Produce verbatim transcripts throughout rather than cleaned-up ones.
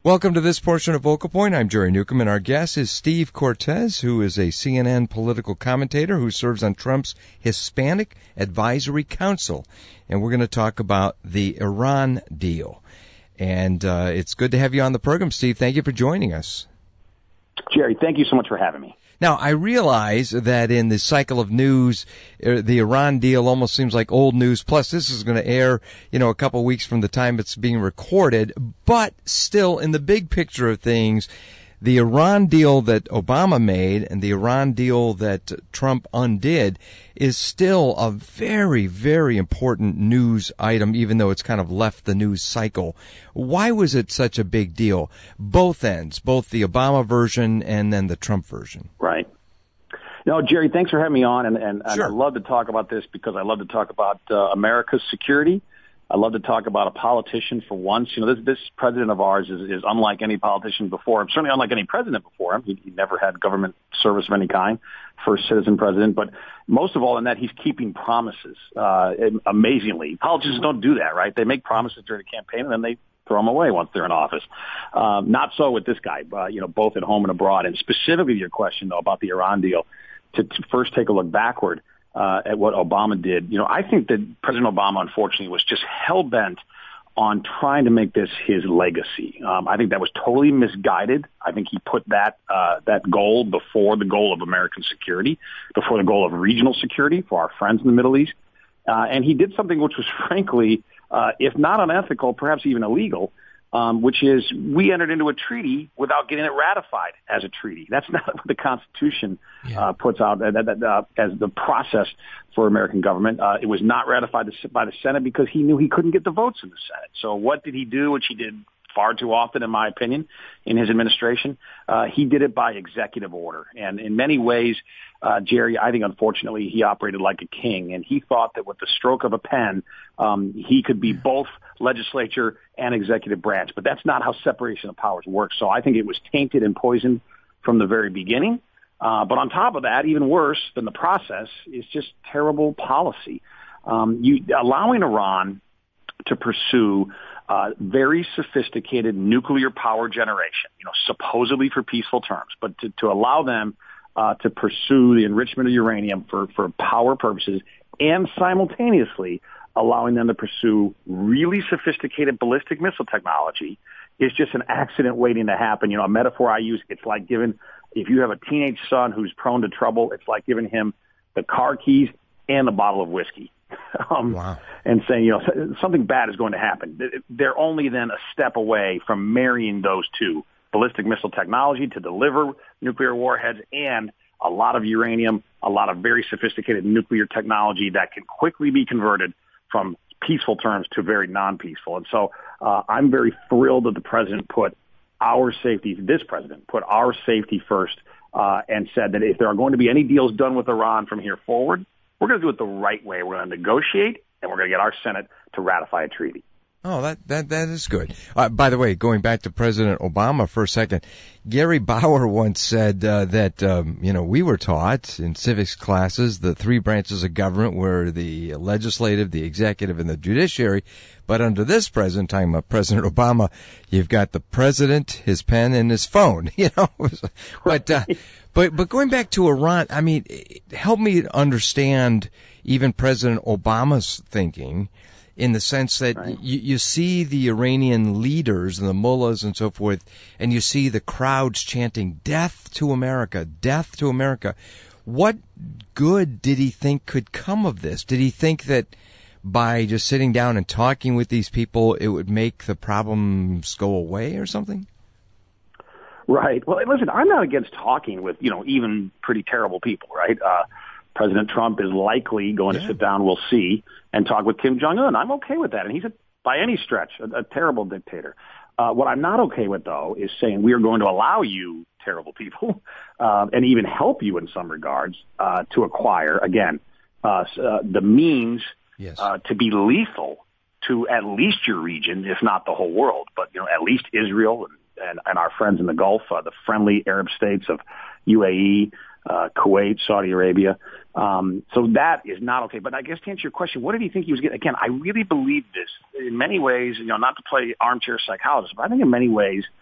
Welcome to this portion of Vocal Point. I'm Jerry Newcomb, and our guest is Steve Cortes, who is a C N N political commentator who serves on Trump's Hispanic Advisory Council. And we're going to talk about the Iran deal. And uh, it's good to have you on the program, Steve. Thank you for joining us. Jerry, thank you so much for having me. Now, I realize that in the cycle of news, the Iran deal almost seems like old news. Plus, this is going to air, you know, a couple of weeks from the time it's being recorded. But still, in the big picture of things, the Iran deal that Obama made and the Iran deal that Trump undid is still a very, very important news item, even though it's kind of left the news cycle. Why was it such a big deal? Both ends, both the Obama version and then the Trump version. Right. No, Jerry, thanks for having me on. And, and, sure. and I love to talk about this because I love to talk about uh, America's security. I love to talk about a politician for once. You know, this, this president of ours is, is unlike any politician before him, certainly unlike any president before him. He, he never had government service of any kind, first citizen president. But most of all in that, he's keeping promises, uh, amazingly. Politicians don't do that, right? They make promises during a campaign and then they throw them away once they're in office. Um, not so with this guy, uh, you know, both at home and abroad. And specifically your question, though, about the Iran deal, to, to first take a look backward. Uh, at what Obama did. You know, I think that President Obama, unfortunately, was just hell-bent on trying to make this his legacy. Um, I think that was totally misguided. I think he put that uh, that goal before the goal of American security, before the goal of regional security for our friends in the Middle East. Uh, and he did something which was, frankly, uh, if not unethical, perhaps even illegal, um, which is we entered into a treaty without getting it ratified as a treaty. That's not what the Constitution yeah. uh, puts out uh, that, uh, as the process for American government. Uh, it was not ratified by the Senate because he knew he couldn't get the votes in the Senate. So what did he do, which he did far too often, in my opinion, in his administration? Uh, he did it by executive order. And in many ways, uh, Jerry, I think, unfortunately, he operated like a king. And he thought that with the stroke of a pen, um, he could be both legislature and executive branch. But that's not how separation of powers works. So I think it was tainted and poisoned from the very beginning. Uh, but on top of that, even worse than the process is just terrible policy. Um, you allowing Iran to pursue uh, very sophisticated nuclear power generation, you know, supposedly for peaceful terms, but to, to allow them uh, to pursue the enrichment of uranium for, for power purposes and simultaneously allowing them to pursue really sophisticated ballistic missile technology is just an accident waiting to happen. You know, a metaphor I use, it's like giving, if you have a teenage son who's prone to trouble, it's like giving him the car keys and a bottle of whiskey. um, wow. And saying, you know, something bad is going to happen. They're only then a step away from marrying those two, ballistic missile technology to deliver nuclear warheads and a lot of uranium, a lot of very sophisticated nuclear technology that can quickly be converted from peaceful terms to very non-peaceful. And so uh, I'm very thrilled that the president put our safety, this president put our safety first uh, and said that if there are going to be any deals done with Iran from here forward, we're going to do it the right way. We're going to negotiate, and we're going to get our Senate to ratify a treaty. Oh, that that that is good. Uh, by the way, going back to President Obama for a second, Gary Bauer once said uh, that, um, you know, we were taught in civics classes the three branches of government were the legislative, the executive, and the judiciary. But under this president, time of President Obama, you've got the president, his pen, and his phone, you know. but, uh, but, but going back to Iran, I mean, help me understand even President Obama's thinking, in the sense that right. you, you see the Iranian leaders and the mullahs and so forth, and you see the crowds chanting, "Death to America, death to America." What good did he think could come of this? Did he think that by just sitting down and talking with these people, it would make the problems go away or something? Right. Well, listen, I'm not against talking with, you know, even pretty terrible people, right? Uh, President Trump is likely going yeah. to sit down, we'll see, and talk with Kim Jong-un. I'm okay with that. And he's, a, by any stretch, a, a terrible dictator. Uh, what I'm not okay with, though, is saying we are going to allow you, terrible people, uh, and even help you in some regards, uh, to acquire, again, uh, uh, the means yes. uh, to be lethal to at least your region, if not the whole world, but, you know, at least Israel and, and, and our friends in the Gulf, uh, the friendly Arab states of U A E, uh, Kuwait, Saudi Arabia. Um, so that is not okay. But I guess to answer your question, what did he think he was getting? Again, I really believe this in many ways, you know, not to play armchair psychologist, but I think in many ways,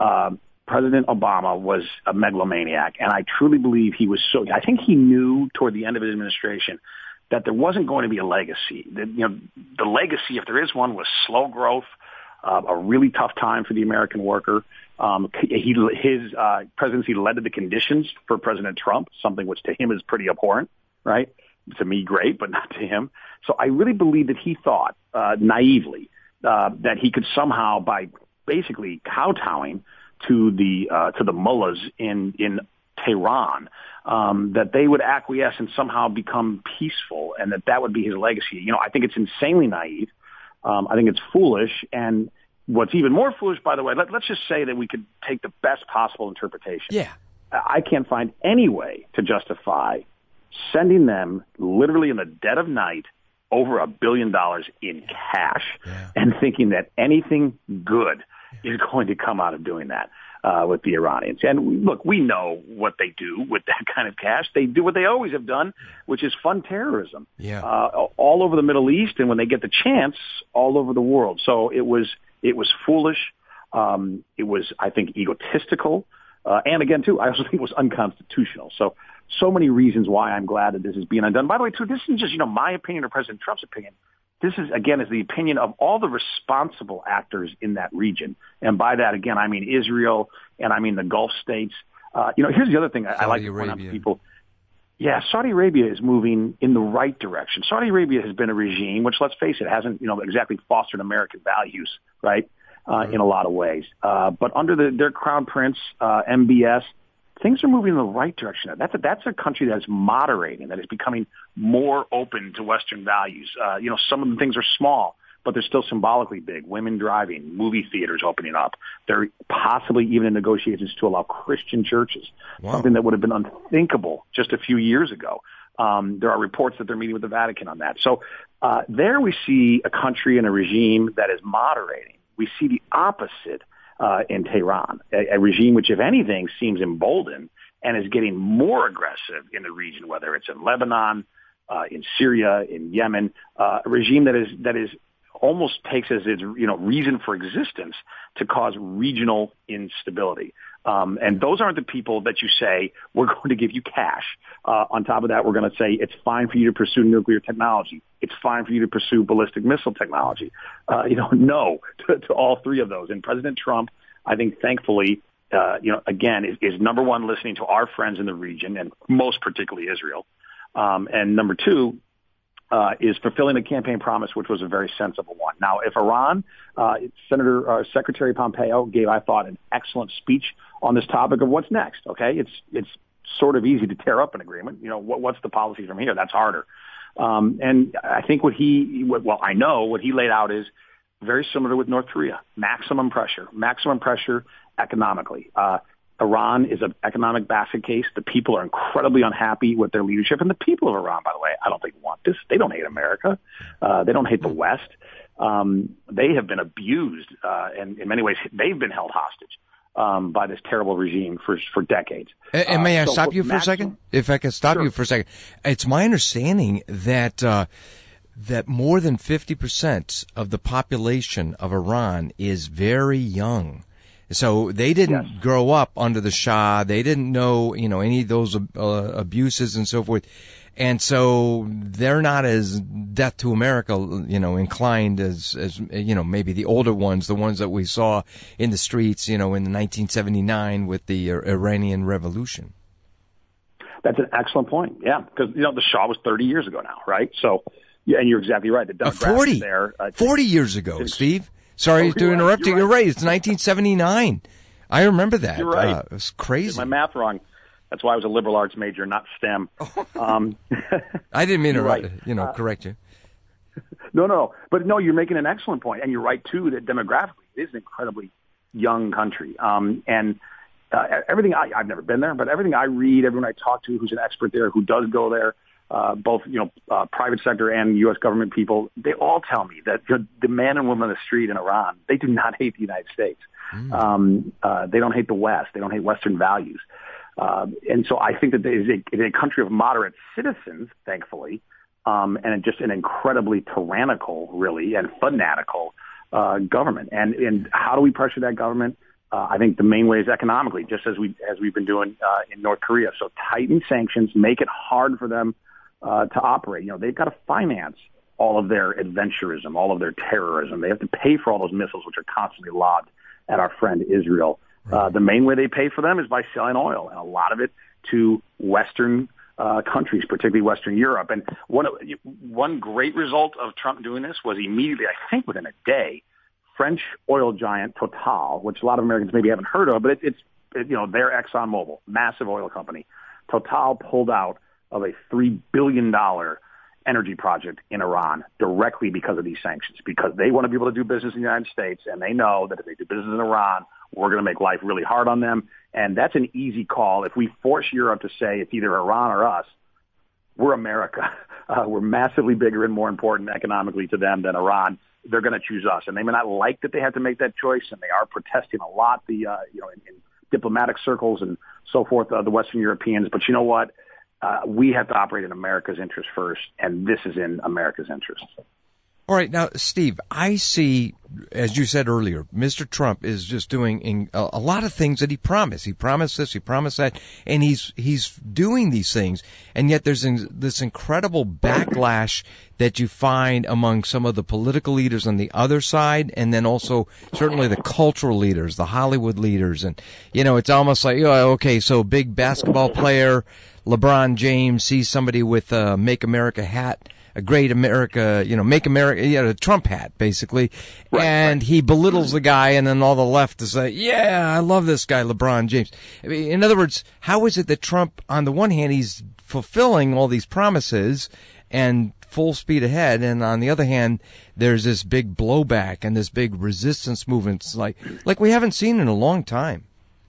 uh, President Obama was a megalomaniac, and I truly believe he was so. I think he knew toward the end of his administration that there wasn't going to be a legacy. That, you know, the legacy, if there is one, was slow growth, uh, a really tough time for the American worker. Um, he, his uh, presidency led to the conditions for President Trump, something which to him is pretty abhorrent, right? To me, great, but not to him. So I really believe that he thought uh, naively uh, that he could somehow, by basically kowtowing to the uh, to the mullahs in in Tehran, um, that they would acquiesce and somehow become peaceful, and that that would be his legacy. You know, I think it's insanely naive. Um, I think it's foolish, and what's even more foolish, by the way, let, let's just say that we could take the best possible interpretation. Yeah, I can't find any way to justify sending them literally in the dead of night over a billion dollars in cash, yeah. and thinking that anything good is going to come out of doing that uh, with the Iranians. And look, we know what they do with that kind of cash. They do what they always have done, which is fund terrorism yeah. uh, all over the Middle East, and when they get the chance, all over the world. So it was it was foolish. Um, it was, I think, egotistical. Uh, and again, too, I also think it was unconstitutional. So, so many reasons why I'm glad that this is being undone. By the way, too, this isn't just, you know, my opinion or President Trump's opinion. This is, again, is the opinion of all the responsible actors in that region. And by that, again, I mean Israel, and I mean the Gulf states. Uh, you know, here's the other thing I, I like to point out to people. Yeah, Saudi Arabia is moving in the right direction. Saudi Arabia has been a regime which, let's face it, hasn't, you know, exactly fostered American values, right, uh, mm-hmm. in a lot of ways. Uh, but under the, their crown prince, uh, M B S, things are moving in the right direction. That's a, that's a country that is moderating, that is becoming more open to Western values. Uh, you know, some of the things are small, but they're still symbolically big. Women driving, movie theaters opening up. They're possibly even in negotiations to allow Christian churches, wow. something that would have been unthinkable just a few years ago. Um, there are reports that they're meeting with the Vatican on that. So uh, there we see a country and a regime that is moderating. We see the opposite Uh, in Tehran, a, a regime which, if anything, seems emboldened and is getting more aggressive in the region, whether it's in Lebanon, uh, in Syria, in Yemen, uh, a regime that is that is almost takes as its you know reason for existence to cause regional instability. Um, and those aren't the people that you say, we're going to give you cash. Uh, on top of that, we're going to say it's fine for you to pursue nuclear technology. It's fine for you to pursue ballistic missile technology. Uh, you know, no to, to all three of those. And President Trump, I think, thankfully, uh, you know, again, is, is number one, listening to our friends in the region, and most particularly Israel. Um, and number two, Uh, is fulfilling a campaign promise, which was a very sensible one. Now, if Iran, uh, Senator uh, Secretary Pompeo gave, I thought, an excellent speech on this topic of what's next. Okay, it's it's sort of easy to tear up an agreement. You know, what, what's the policy from here? That's harder. Um, and I think what he, what, well, I know what he laid out is very similar with North Korea: maximum pressure, maximum pressure economically. Uh, Iran is an economic basket case. The people are incredibly unhappy with their leadership. And the people of Iran, by the way, I don't think want this. They don't hate America. Uh, they don't hate the West. Um, they have been abused. Uh, and in many ways, they've been held hostage um, by this terrible regime for for decades. And, and may uh, I so stop you for maximum, a second? If I can stop sure. you for a second. It's my understanding that uh, that more than fifty percent of the population of Iran is very young. So they didn't yes. grow up under the Shah. They didn't know, you know, any of those uh, abuses and so forth. And so they're not as death to America, you know, inclined as, as, you know, maybe the older ones, the ones that we saw in the streets, you know, in nineteen seventy-nine with the Iranian Revolution. That's an excellent point. Yeah. Because, you know, the Shah was thirty years ago now, right? So, yeah, and you're exactly right. The demographics uh, forty, there. Uh, forty years ago, Steve. Sorry oh, to right, interrupt you. You're right. right. It's nineteen seventy-nine. I remember that. You're right. Uh, it was crazy. Did my math wrong. That's why I was a liberal arts major, not STEM. Um, I didn't mean to, right. you know, uh, correct you. No, no, but no, you're making an excellent point, and you're right too that demographically it is an incredibly young country. Um, and uh, everything I, I've never been there, but everything I read, everyone I talk to who's an expert there, who does go there, uh, both you know, uh, private sector and U S government people, they all tell me that the, the man and woman on the street in Iran, they do not hate the United States. Mm. Um, uh, they don't hate the West. They don't hate Western values. Uh, and so I think that there is a, a country of moderate citizens, thankfully, um, and just an incredibly tyrannical, really, and fanatical uh, government. And, and how do we pressure that government? Uh, I think the main way is economically, just as we as we've been doing uh, in North Korea. So tighten sanctions, make it hard for them uh, to operate. You know, they've got to finance all of their adventurism, all of their terrorism. They have to pay for all those missiles, which are constantly lobbed at our friend Israel. Uh, the main way they pay for them is by selling oil, and a lot of it to Western uh, countries, particularly Western Europe. And one one great result of Trump doing this was immediately, I think within a day, French oil giant Total, which a lot of Americans maybe haven't heard of, but it, it's, it, you know, they're ExxonMobil, massive oil company. Total pulled out of a three billion dollars energy project in Iran directly because of these sanctions, because they want to be able to do business in the United States, and they know that if they do business in Iran, we're going to make life really hard on them. And that's an easy call. If we force Europe to say it's either Iran or us, we're America. Uh, we're massively bigger and more important economically to them than Iran. They're going to choose us, and they may not like that they have to make that choice, and they are protesting a lot. The uh, you know in, in diplomatic circles and so forth, uh, the Western Europeans. But you know what? Uh, we have to operate in America's interest first, and this is in America's interest. All right, now, Steve, I see, as you said earlier, Mister Trump is just doing in, a, a lot of things that he promised. He promised this, he promised that, and he's he's doing these things. And yet there's in, this incredible backlash that you find among some of the political leaders on the other side, and then also certainly the cultural leaders, the Hollywood leaders. And, you know, it's almost like, oh, okay, so big basketball player, LeBron James, sees somebody with a Make America hat, a great America, you know, make America, you know, a Trump hat, basically. Right, and right. He belittles the guy, and then all the left is like, yeah, I love this guy, LeBron James. I mean, in other words, how is it that Trump, on the one hand, he's fulfilling all these promises and full speed ahead, and on the other hand, there's this big blowback and this big resistance movements like, like we haven't seen in a long time.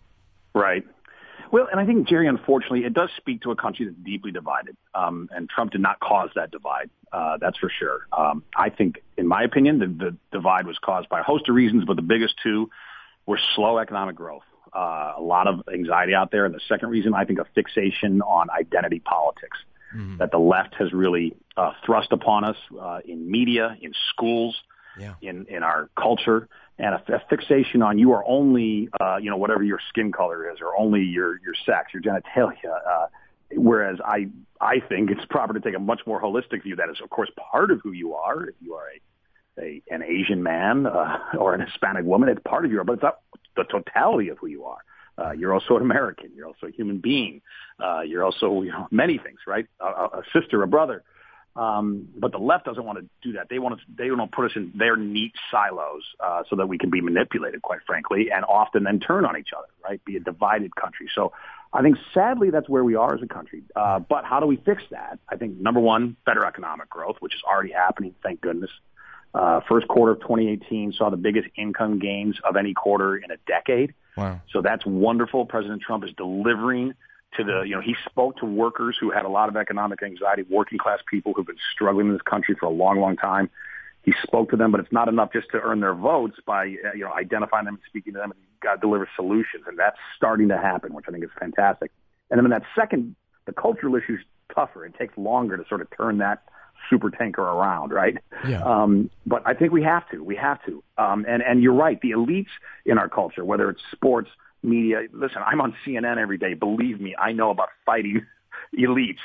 Right. Well, and I think, Jerry, unfortunately, it does speak to a country that's deeply divided, um, and Trump did not cause that divide. Uh, that's for sure. Um, I think, in my opinion, the, the divide was caused by a host of reasons, but the biggest two were slow economic growth, uh, a lot of anxiety out there, and the second reason, I think, a fixation on identity politics mm-hmm. that the left has really uh, thrust upon us uh, in media, in schools, yeah. in, in our culture. And a, a fixation on you are only, uh, you know, whatever your skin color is, or only your, your sex, your genitalia. Uh, whereas I, I think it's proper to take a much more holistic view. That is, of course, part of who you are. If you are a, a an Asian man uh, or an Hispanic woman, it's part of you, but it's not the totality of who you are. Uh, you're also an American. You're also a human being. Uh, you're also, you know, many things, right? A, a sister, a brother. Um, but the left doesn't want to do that. They want to, they want to put us in their neat silos, uh, so that we can be manipulated, quite frankly, and often then turn on each other, right? Be a divided country. So I think sadly that's where we are as a country. Uh, but how do we fix that? I think number one, better economic growth, which is already happening. Thank goodness. Uh, first quarter of twenty eighteen saw the biggest income gains of any quarter in a decade. Wow. So that's wonderful. President Trump is delivering to the, you know, he spoke to workers who had a lot of economic anxiety, working class people who've been struggling in this country for a long, long time. He spoke to them, but it's not enough just to earn their votes by, you know, identifying them and speaking to them. You've got to deliver solutions, and that's starting to happen, which I think is fantastic. And then in that second, the cultural issue is tougher. It takes longer to sort of turn that super tanker around, right? Yeah. Um, but I think we have to. We have to. Um, and, and you're right. The elites in our culture, whether it's sports, media. Listen, I'm on C N N every day. Believe me, I know about fighting elites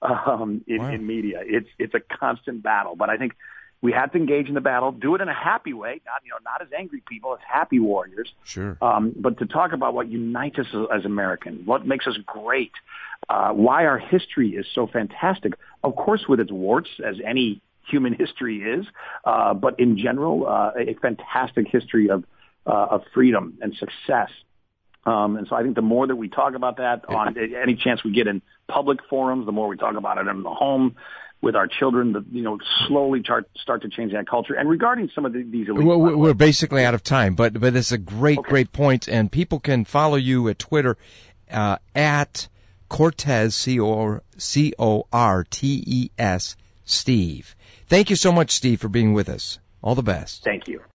um, in, wow. in media. It's it's a constant battle. But I think we have to engage in the battle, do it in a happy way, not you know not as angry people, as happy warriors. Sure. Um, but to talk about what unites us as, as Americans, what makes us great, uh, why our history is so fantastic. Of course, with its warts, as any human history is, uh, but in general, uh, a fantastic history of uh, of freedom and success. Um, and so I think the more that we talk about that on any chance we get in public forums, the more we talk about it in the home with our children, the, you know, slowly start, start to change that culture. And regarding some of the, these elites, we're, we're basically out of time, but but it's a great, okay. great point. And people can follow you at Twitter uh, at Cortes, C O R T E S, Steve. Thank you so much, Steve, for being with us. All the best. Thank you.